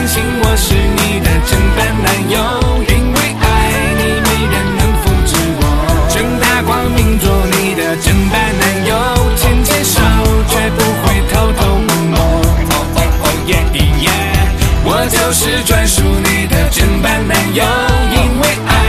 相信我是你的真版男友，因为爱你没人能复制我，正大光明做你的真版男友，牵牵手绝不会偷偷摸摸。我就是专属你的真版男友，因为爱